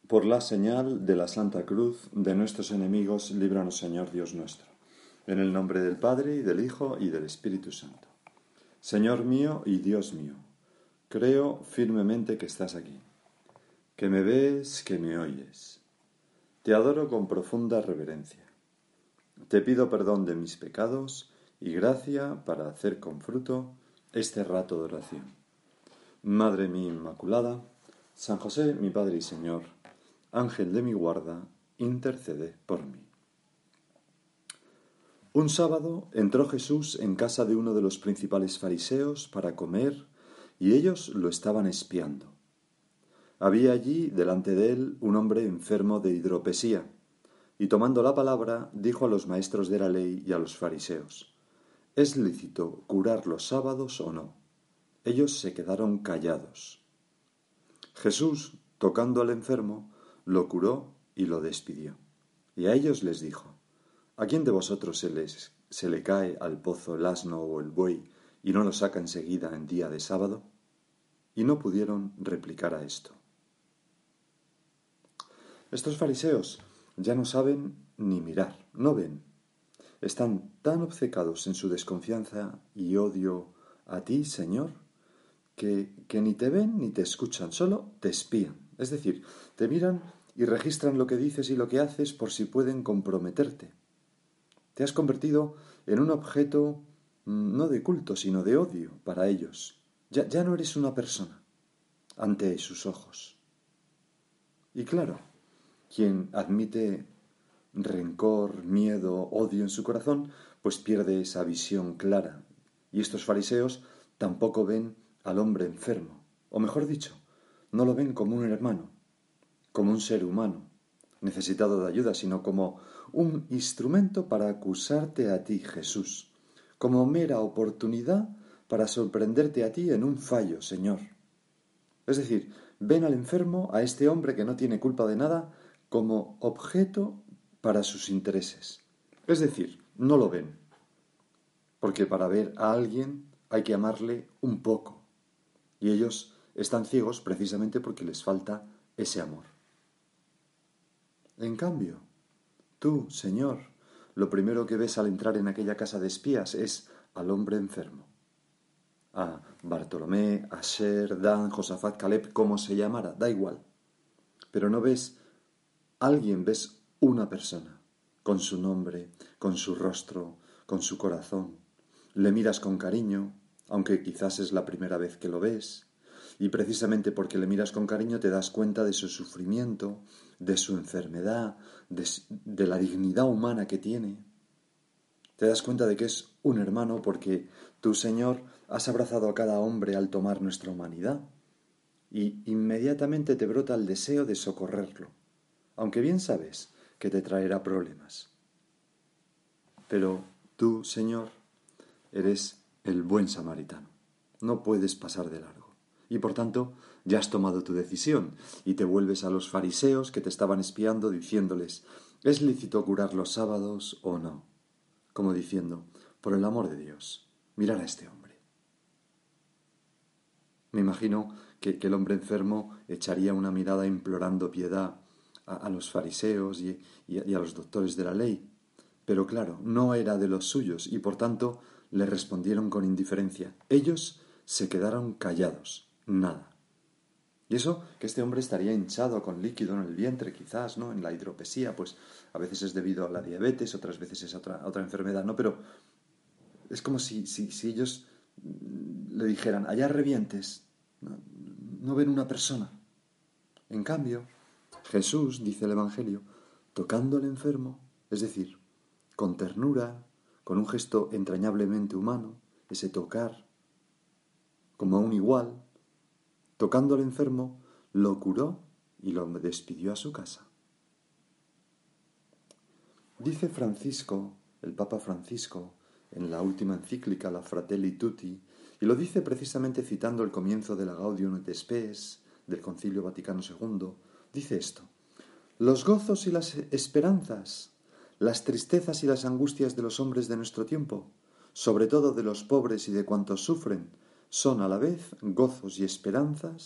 Por la señal de la Santa Cruz de nuestros enemigos, líbranos, Señor Dios nuestro. En el nombre del Padre, y del Hijo, y del Espíritu Santo. Señor mío y Dios mío, creo firmemente que estás aquí, que me ves, que me oyes. Te adoro con profunda reverencia. Te pido perdón de mis pecados y gracia para hacer con fruto este rato de oración. Madre mía Inmaculada, San José, mi Padre y Señor, Ángel de mi guarda, intercede por mí. Un sábado entró Jesús en casa de uno de los principales fariseos para comer, y ellos lo estaban espiando. Había allí delante de él un hombre enfermo de hidropesía, y tomando la palabra dijo a los maestros de la ley y a los fariseos: ¿Es lícito curar los sábados o no? Ellos se quedaron callados. Jesús, tocando al enfermo, lo curó y lo despidió. Y a ellos les dijo: ¿A quién de vosotros se le cae al pozo el asno o el buey y no lo saca enseguida en día de sábado? Y no pudieron replicar a esto. Estos fariseos ya no saben ni mirar, no ven. Están tan obcecados en su desconfianza y odio a ti, Señor, que ni te ven ni te escuchan, solo te espían. Es decir, te miran y registran lo que dices y lo que haces por si pueden comprometerte. Te has convertido en un objeto no de culto, sino de odio para ellos. Ya no eres una persona ante sus ojos. Y claro, quien admite rencor, miedo, odio en su corazón, pues pierde esa visión clara. Y estos fariseos tampoco ven al hombre enfermo, o mejor dicho, no lo ven como un hermano, como un ser humano, necesitado de ayuda, sino como un instrumento para acusarte a ti, Jesús, como mera oportunidad para sorprenderte a ti en un fallo, Señor. Es decir, ven al enfermo, a este hombre que no tiene culpa de nada, como objeto para sus intereses. Es decir, no lo ven, porque para ver a alguien hay que amarle un poco, y ellos están ciegos precisamente porque les falta ese amor. En cambio, tú, Señor, lo primero que ves al entrar en aquella casa de espías es al hombre enfermo. A Bartolomé, Asher, Dan, Josafat, Caleb, como se llamara, da igual. Pero no ves alguien, ves una persona, con su nombre, con su rostro, con su corazón. Le miras con cariño, aunque quizás es la primera vez que lo ves, y precisamente porque le miras con cariño te das cuenta de su sufrimiento, de su enfermedad, de la dignidad humana que tiene. Te das cuenta de que es un hermano porque tú, Señor, has abrazado a cada hombre al tomar nuestra humanidad, y inmediatamente te brota el deseo de socorrerlo, aunque bien sabes que te traerá problemas. Pero tú, Señor, eres el buen samaritano. No puedes pasar de largo. Y por tanto, ya has tomado tu decisión y te vuelves a los fariseos que te estaban espiando diciéndoles: ¿es lícito curar los sábados o no? Como diciendo: por el amor de Dios, mirad a este hombre. Me imagino que el hombre enfermo echaría una mirada implorando piedad a los fariseos y a los doctores de la ley. Pero claro, no era de los suyos y por tanto le respondieron con indiferencia. Ellos se quedaron callados, nada. Y eso que este hombre estaría hinchado con líquido en el vientre, quizás, ¿no? En la hidropesía, pues a veces es debido a la diabetes, otras veces es otra enfermedad, ¿no? Pero es como si ellos le dijeran: allá revientes. No ven una persona. En cambio, Jesús, dice el Evangelio, tocando al enfermo, es decir, con ternura, con un gesto entrañablemente humano, ese tocar, como a un igual, tocando al enfermo, lo curó y lo despidió a su casa. Dice Francisco, el Papa Francisco, en la última encíclica, la Fratelli Tutti, y lo dice precisamente citando el comienzo de la Gaudium et Spes del Concilio Vaticano II, dice esto: los gozos y las esperanzas, las tristezas y las angustias de los hombres de nuestro tiempo, sobre todo de los pobres y de cuantos sufren, son a la vez gozos y esperanzas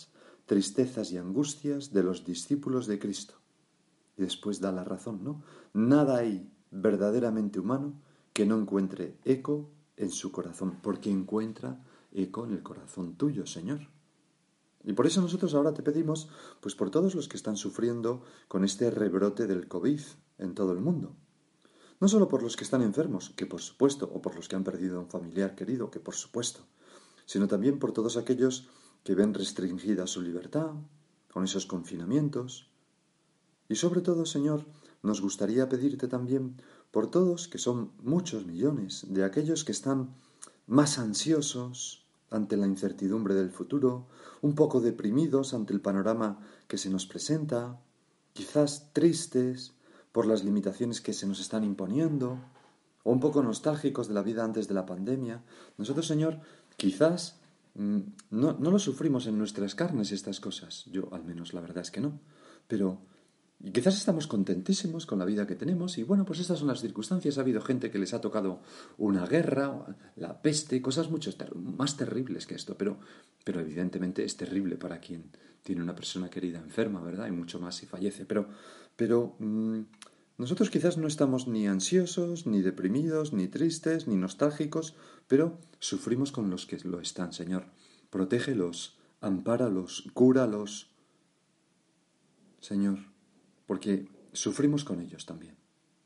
tristezas y angustias de los discípulos de Cristo. Y después da la razón, ¿no? Nada hay verdaderamente humano que no encuentre eco en su corazón, porque encuentra eco en el corazón tuyo, Señor. Y por eso nosotros ahora te pedimos, pues por todos los que están sufriendo con este rebrote del COVID en todo el mundo. No solo por los que están enfermos, que por supuesto, o por los que han perdido a un familiar querido, que por supuesto, sino también por todos aquellos que ven restringida su libertad, con esos confinamientos. Y sobre todo, Señor, nos gustaría pedirte también por todos, que son muchos millones, de aquellos que están más ansiosos ante la incertidumbre del futuro, un poco deprimidos ante el panorama que se nos presenta, quizás tristes por las limitaciones que se nos están imponiendo, o un poco nostálgicos de la vida antes de la pandemia. Nosotros, Señor, quizás no lo sufrimos en nuestras carnes estas cosas. Yo, al menos, la verdad es que no. Pero y quizás estamos contentísimos con la vida que tenemos y bueno, pues estas son las circunstancias. Ha habido gente que les ha tocado una guerra, la peste, cosas mucho más terribles que esto, pero evidentemente es terrible para quien tiene una persona querida enferma, ¿verdad? Y mucho más si fallece. Pero nosotros quizás no estamos ni ansiosos, ni deprimidos, ni tristes, ni nostálgicos, pero sufrimos con los que lo están, Señor. Protégelos, ampáralos, cúralos, Señor, porque sufrimos con ellos también.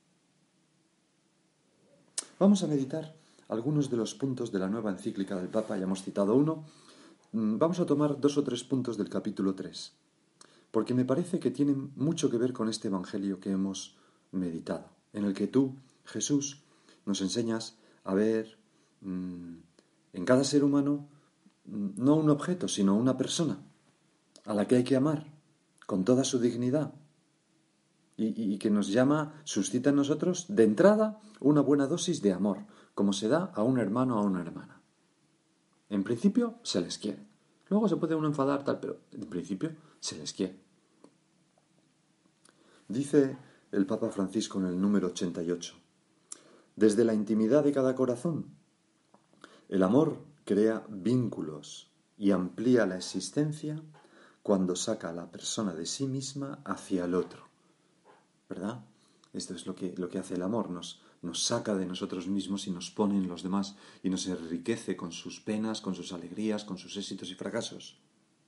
Vamos a meditar algunos de los puntos de la nueva encíclica del Papa, ya hemos citado uno. Vamos a tomar 2 o 3 puntos del capítulo 3, porque me parece que tienen mucho que ver con este evangelio que hemos meditado, en el que tú, Jesús, nos enseñas a ver en cada ser humano no un objeto, sino una persona a la que hay que amar con toda su dignidad y que nos llama, suscita en nosotros de entrada una buena dosis de amor, como se da a un hermano o a una hermana. En principio se les quiere. Luego se puede uno enfadar tal, pero en principio se les quiere. Dice el Papa Francisco en el número 88: desde la intimidad de cada corazón, el amor crea vínculos y amplía la existencia cuando saca a la persona de sí misma hacia el otro. ¿Verdad? Esto es lo que hace el amor, nos saca de nosotros mismos y nos pone en los demás y nos enriquece con sus penas, con sus alegrías, con sus éxitos y fracasos.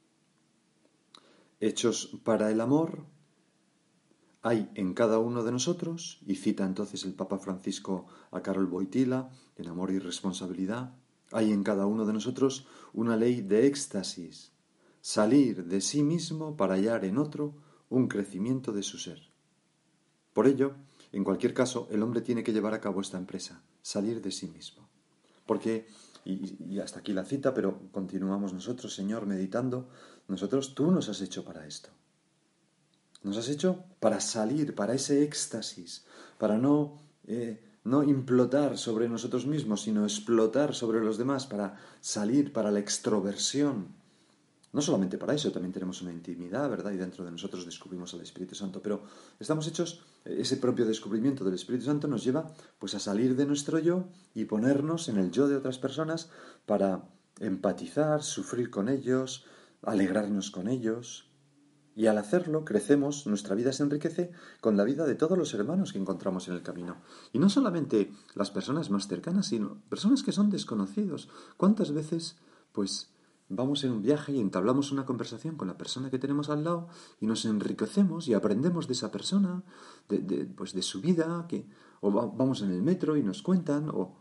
Hechos para el amor hay en cada uno de nosotros, y cita entonces el Papa Francisco a Karol Wojtyła en Amor y Responsabilidad, hay en cada uno de nosotros una ley de éxtasis, salir de sí mismo para hallar en otro un crecimiento de su ser. Por ello, en cualquier caso, el hombre tiene que llevar a cabo esta empresa, salir de sí mismo. Porque, y hasta aquí la cita, pero continuamos nosotros, Señor, meditando, tú nos has hecho para esto. Nos has hecho para salir, para ese éxtasis, para no implotar sobre nosotros mismos, sino explotar sobre los demás, para salir, para la extroversión. No solamente para eso, también tenemos una intimidad, ¿verdad? Y dentro de nosotros descubrimos al Espíritu Santo. Pero estamos hechos, ese propio descubrimiento del Espíritu Santo nos lleva pues a salir de nuestro yo y ponernos en el yo de otras personas para empatizar, sufrir con ellos, alegrarnos con ellos. Y al hacerlo, crecemos, nuestra vida se enriquece con la vida de todos los hermanos que encontramos en el camino. Y no solamente las personas más cercanas, sino personas que son desconocidos. ¿Cuántas veces, pues, vamos en un viaje y entablamos una conversación con la persona que tenemos al lado y nos enriquecemos y aprendemos de esa persona, de su vida, o vamos en el metro y nos cuentan, o...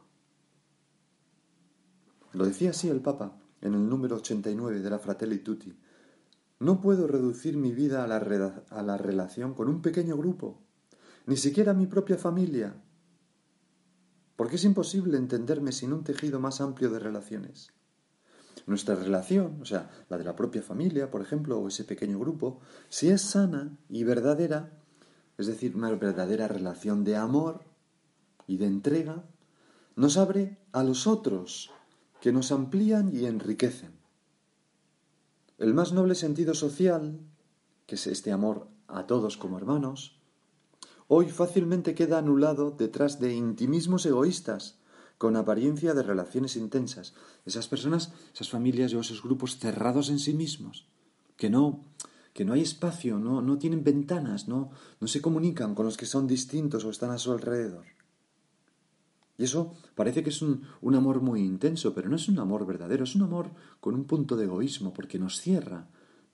Lo decía así el Papa en el número 89 de la Fratelli Tutti. No puedo reducir mi vida a la relación con un pequeño grupo, ni siquiera mi propia familia, porque es imposible entenderme sin un tejido más amplio de relaciones. Nuestra relación, o sea, la de la propia familia, por ejemplo, o ese pequeño grupo, si es sana y verdadera, es decir, una verdadera relación de amor y de entrega, nos abre a los otros, que nos amplían y enriquecen. El más noble sentido social, que es este amor a todos como hermanos, hoy fácilmente queda anulado detrás de intimismos egoístas, con apariencia de relaciones intensas. Esas personas, esas familias o esos grupos cerrados en sí mismos, que no, que no hay espacio, no tienen ventanas, no se comunican con los que son distintos o están a su alrededor. Y eso parece que es un amor muy intenso, pero no es un amor verdadero, es un amor con un punto de egoísmo, porque nos cierra,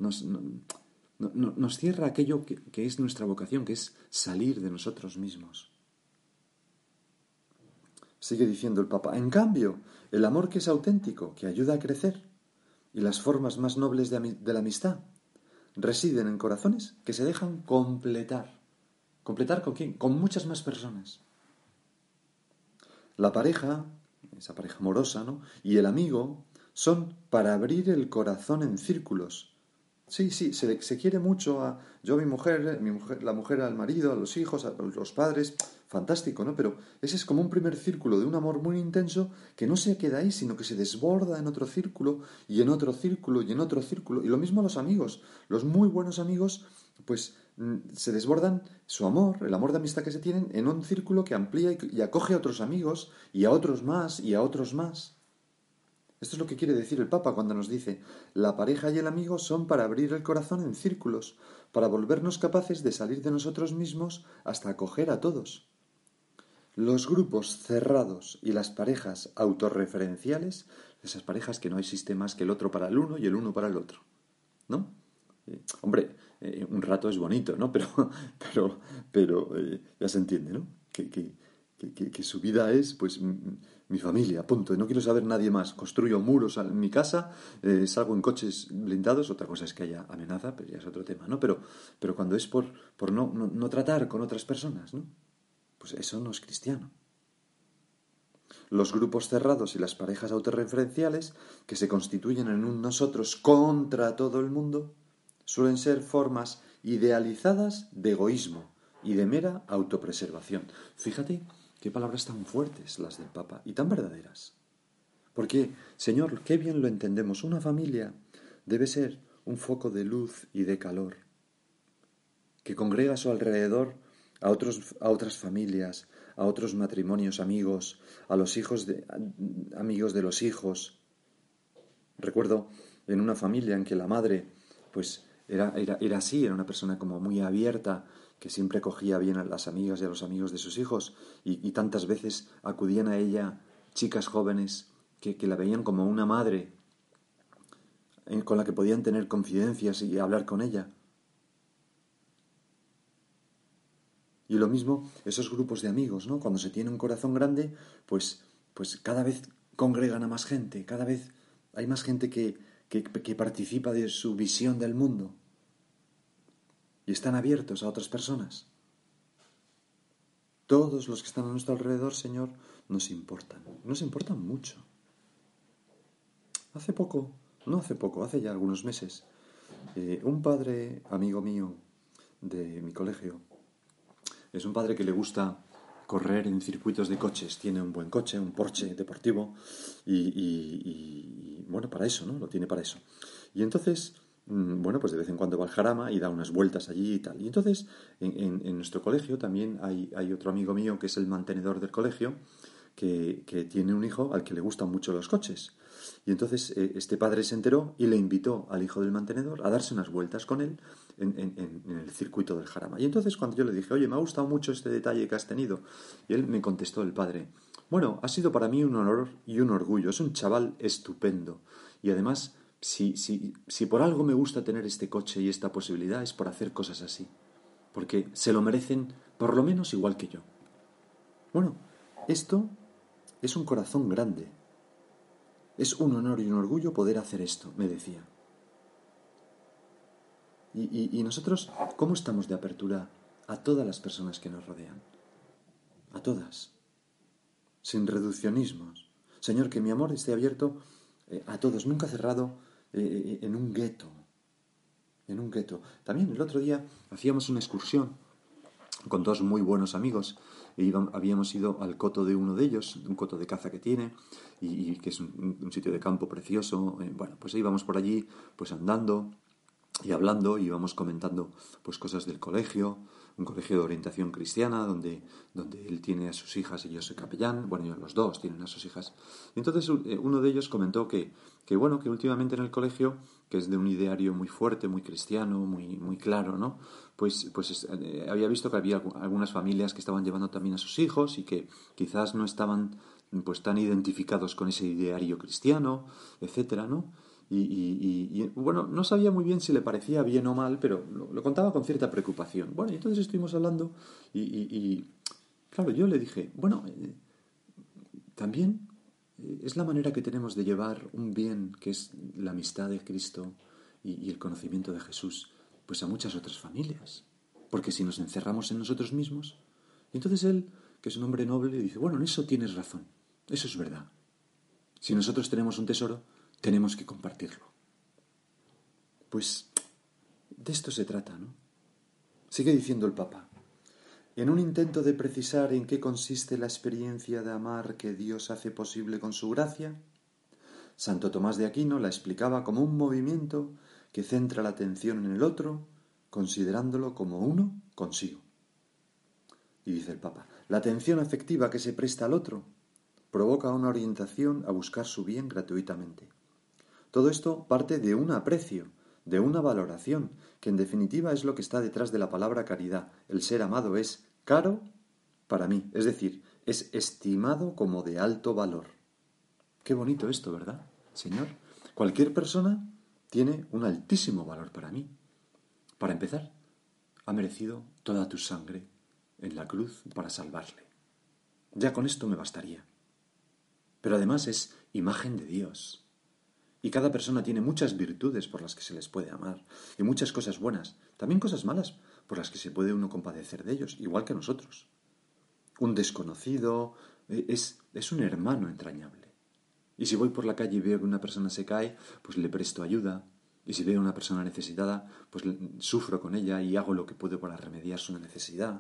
nos cierra aquello que es nuestra vocación, que es salir de nosotros mismos. Sigue diciendo el Papa. En cambio, el amor que es auténtico, que ayuda a crecer, y las formas más nobles de la amistad, residen en corazones que se dejan completar. ¿Completar con quién? Con muchas más personas. La pareja, esa pareja amorosa, ¿no? Y el amigo son para abrir el corazón en círculos. Sí, se quiere mucho yo a mi mujer, la mujer al marido, a los hijos, a los padres, fantástico, ¿no? Pero ese es como un primer círculo de un amor muy intenso que no se queda ahí, sino que se desborda en otro círculo y en otro círculo y en otro círculo. Y lo mismo los amigos, los muy buenos amigos, pues se desbordan su amor, el amor de amistad que se tienen, en un círculo que amplía y acoge a otros amigos y a otros más y a otros más. Esto es lo que quiere decir el Papa cuando nos dice, la pareja y el amigo son para abrir el corazón en círculos, para volvernos capaces de salir de nosotros mismos hasta acoger a todos. Los grupos cerrados y las parejas autorreferenciales, esas parejas que no existe más que el otro para el uno y el uno para el otro, ¿no? Hombre, un rato es bonito, ¿no? Pero ya se entiende, ¿no? Que su vida es, pues, mi familia, punto. No quiero saber nadie más. Construyo muros en mi casa, salgo en coches blindados. Otra cosa es que haya amenaza, pero ya es otro tema, ¿no? Pero cuando es por no tratar con otras personas, ¿no? Pues eso no es cristiano. Los grupos cerrados y las parejas autorreferenciales, que se constituyen en un nosotros contra todo el mundo, suelen ser formas idealizadas de egoísmo y de mera autopreservación. Fíjate qué palabras tan fuertes las del Papa y tan verdaderas. Porque, Señor, qué bien lo entendemos. Una familia debe ser un foco de luz y de calor, que congrega a su alrededor a otras familias, a otros matrimonios amigos, a los hijos amigos de los hijos. Recuerdo en una familia en que la madre, pues, era así, era una persona como muy abierta, que siempre acogía bien a las amigas y a los amigos de sus hijos, y tantas veces acudían a ella chicas jóvenes que la veían como una madre con la que podían tener confidencias y hablar con ella. Y lo mismo, esos grupos de amigos, ¿no? Cuando se tiene un corazón grande, pues cada vez congregan a más gente, cada vez hay más gente que participa de su visión del mundo y están abiertos a otras personas. Todos los que están a nuestro alrededor, Señor, nos importan mucho. Hace ya algunos meses, un padre amigo mío de mi colegio, es un padre que le gusta correr en circuitos de coches. Tiene un buen coche, un Porsche deportivo, y bueno, para eso, ¿no? Lo tiene para eso. Y entonces, bueno, pues de vez en cuando va al Jarama y da unas vueltas allí y tal. Y entonces, en nuestro colegio también hay otro amigo mío que es el mantenedor del colegio, que tiene un hijo al que le gustan mucho los coches. Y entonces este padre se enteró y le invitó al hijo del mantenedor a darse unas vueltas con él en el circuito del Jarama. Y entonces cuando yo le dije, oye, me ha gustado mucho este detalle que has tenido, y él me contestó, el padre, bueno, ha sido para mí un honor y un orgullo, es un chaval estupendo. Y además, si por algo me gusta tener este coche y esta posibilidad, es por hacer cosas así, porque se lo merecen por lo menos igual que yo. Bueno, esto es un corazón grande. Es un honor y un orgullo poder hacer esto, me decía. Y nosotros, ¿cómo estamos de apertura a todas las personas que nos rodean? A todas. Sin reduccionismos. Señor, que mi amor esté abierto a todos, nunca cerrado en un gueto. En un gueto. También el otro día hacíamos una excursión con dos muy buenos amigos. Habíamos ido al coto de uno de ellos, un coto de caza que tiene, y que es un sitio de campo precioso. Bueno, pues íbamos por allí, pues andando, y hablando íbamos comentando pues cosas del colegio, un colegio de orientación cristiana donde él tiene a sus hijas y yo soy capellán, bueno, ellos los dos tienen a sus hijas. Y entonces uno de ellos comentó que bueno, que últimamente en el colegio, que es de un ideario muy fuerte, muy cristiano, muy claro, ¿no? Pues había visto que había algunas familias que estaban llevando también a sus hijos y que quizás no estaban pues tan identificados con ese ideario cristiano, etcétera, ¿no? Bueno, no sabía muy bien si le parecía bien o mal, pero lo contaba con cierta preocupación. Bueno, y entonces estuvimos hablando claro, yo le dije, bueno, también es la manera que tenemos de llevar un bien que es la amistad de Cristo y el conocimiento de Jesús, pues a muchas otras familias. Porque si nos encerramos en nosotros mismos, y entonces él, que es un hombre noble, dice, bueno, en eso tienes razón, eso es verdad. Si nosotros tenemos un tesoro, tenemos que compartirlo. Pues de esto se trata, ¿no? Sigue diciendo el Papa. En un intento de precisar en qué consiste la experiencia de amar que Dios hace posible con su gracia, Santo Tomás de Aquino la explicaba como un movimiento que centra la atención en el otro, considerándolo como uno consigo. Y dice el Papa, la atención afectiva que se presta al otro provoca una orientación a buscar su bien gratuitamente. Todo esto parte de un aprecio, de una valoración, que en definitiva es lo que está detrás de la palabra caridad. El ser amado es caro para mí, es decir, es estimado como de alto valor. Qué bonito esto, ¿verdad, Señor? Cualquier persona tiene un altísimo valor para mí. Para empezar, ha merecido toda tu sangre en la cruz para salvarle. Ya con esto me bastaría. Pero además es imagen de Dios. Y cada persona tiene muchas virtudes por las que se les puede amar, y muchas cosas buenas, también cosas malas por las que se puede uno compadecer de ellos, igual que nosotros. Un desconocido es un hermano entrañable. Y si voy por la calle y veo que una persona se cae, pues le presto ayuda. Y si veo a una persona necesitada, pues sufro con ella y hago lo que puedo para remediar su necesidad.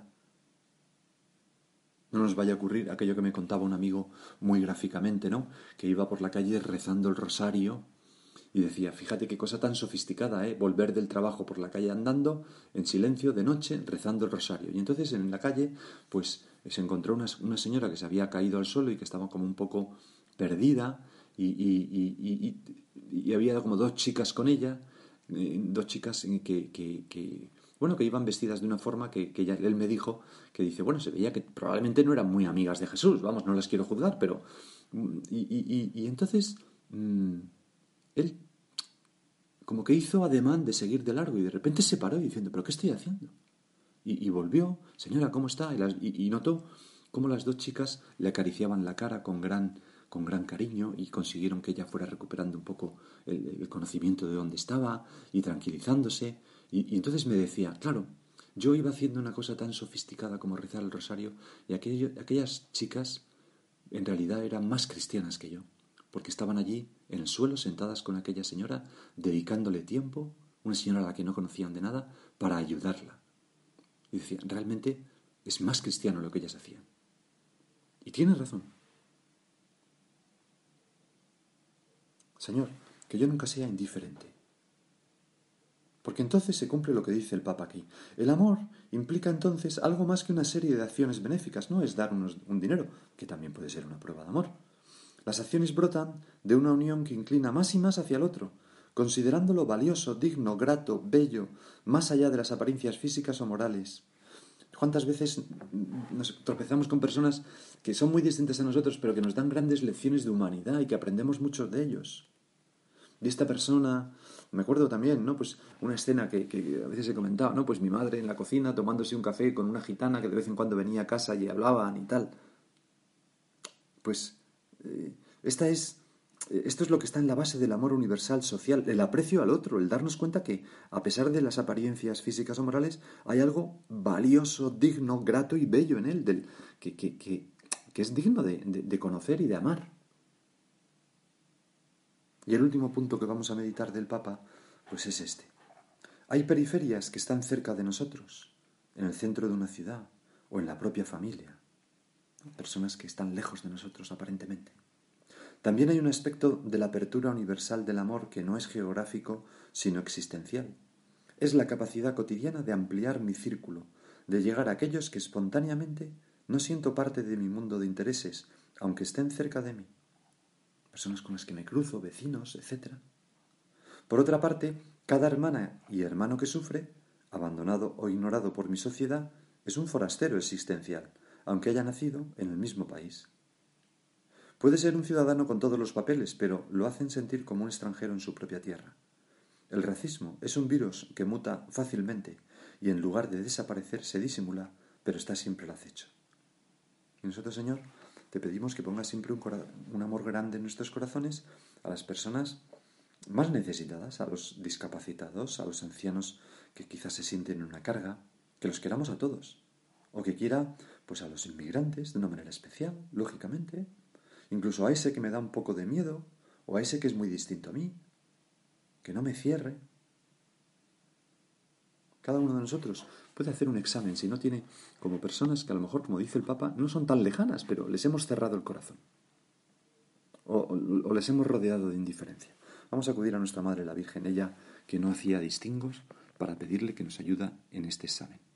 No nos vaya a ocurrir aquello que me contaba un amigo muy gráficamente, ¿no? Que iba por la calle rezando el rosario y decía, fíjate qué cosa tan sofisticada, ¿eh? Volver del trabajo por la calle andando, en silencio, de noche, rezando el rosario. Y entonces en la calle, pues se encontró una señora que se había caído al suelo y que estaba como un poco perdida y había como dos chicas con ella, dos chicas bueno, que iban vestidas de una forma que él me dijo, que dice, bueno, se veía que probablemente no eran muy amigas de Jesús, vamos, no las quiero juzgar, pero... Y entonces él como que hizo ademán de seguir de largo y de repente se paró diciendo, ¿pero qué estoy haciendo? Y volvió, señora, ¿cómo está? Y notó cómo las dos chicas le acariciaban la cara con gran cariño y consiguieron que ella fuera recuperando un poco el conocimiento de dónde estaba y tranquilizándose. Y entonces me decía, claro, yo iba haciendo una cosa tan sofisticada como rezar el rosario y aquellas chicas en realidad eran más cristianas que yo, porque estaban allí en el suelo sentadas con aquella señora, dedicándole tiempo, una señora a la que no conocían de nada, para ayudarla. Y decía, realmente es más cristiano lo que ellas hacían. Y tiene razón. Señor, que yo nunca sea indiferente. Porque entonces se cumple lo que dice el Papa aquí. El amor implica entonces algo más que una serie de acciones benéficas. No es dar un dinero, que también puede ser una prueba de amor. Las acciones brotan de una unión que inclina más y más hacia el otro, considerándolo valioso, digno, grato, bello, más allá de las apariencias físicas o morales. ¿Cuántas veces nos tropezamos con personas que son muy distintas a nosotros, pero que nos dan grandes lecciones de humanidad y que aprendemos mucho de ellos? Y esta persona, me acuerdo también, ¿no? Pues una escena que a veces he comentado, ¿no? Pues mi madre en la cocina tomándose un café con una gitana que de vez en cuando venía a casa y hablaban y tal. Pues esto es lo que está en la base del amor universal social, el aprecio al otro, el darnos cuenta que, a pesar de las apariencias físicas o morales, hay algo valioso, digno, grato y bello en él, que es digno de conocer y de amar. Y el último punto que vamos a meditar del Papa, pues es este. Hay periferias que están cerca de nosotros, en el centro de una ciudad o en la propia familia, ¿no? Personas que están lejos de nosotros aparentemente. También hay un aspecto de la apertura universal del amor que no es geográfico, sino existencial. Es la capacidad cotidiana de ampliar mi círculo, de llegar a aquellos que espontáneamente no siento parte de mi mundo de intereses, aunque estén cerca de mí. Personas con las que me cruzo, vecinos, etc. Por otra parte, cada hermana y hermano que sufre, abandonado o ignorado por mi sociedad, es un forastero existencial, aunque haya nacido en el mismo país. Puede ser un ciudadano con todos los papeles, pero lo hacen sentir como un extranjero en su propia tierra. El racismo es un virus que muta fácilmente y en lugar de desaparecer se disimula, pero está siempre al acecho. Y nosotros, Señor, te pedimos que pongas siempre un amor grande en nuestros corazones a las personas más necesitadas, a los discapacitados, a los ancianos que quizás se sienten en una carga, que los queramos a todos. O que quiera, pues a los inmigrantes de una manera especial, lógicamente. Incluso a ese que me da un poco de miedo, o a ese que es muy distinto a mí, que no me cierre. Cada uno de nosotros puede hacer un examen si no tiene como personas que a lo mejor, como dice el Papa, no son tan lejanas, pero les hemos cerrado el corazón. O les hemos rodeado de indiferencia. Vamos a acudir a nuestra Madre la Virgen, ella que no hacía distingos, para pedirle que nos ayuda en este examen.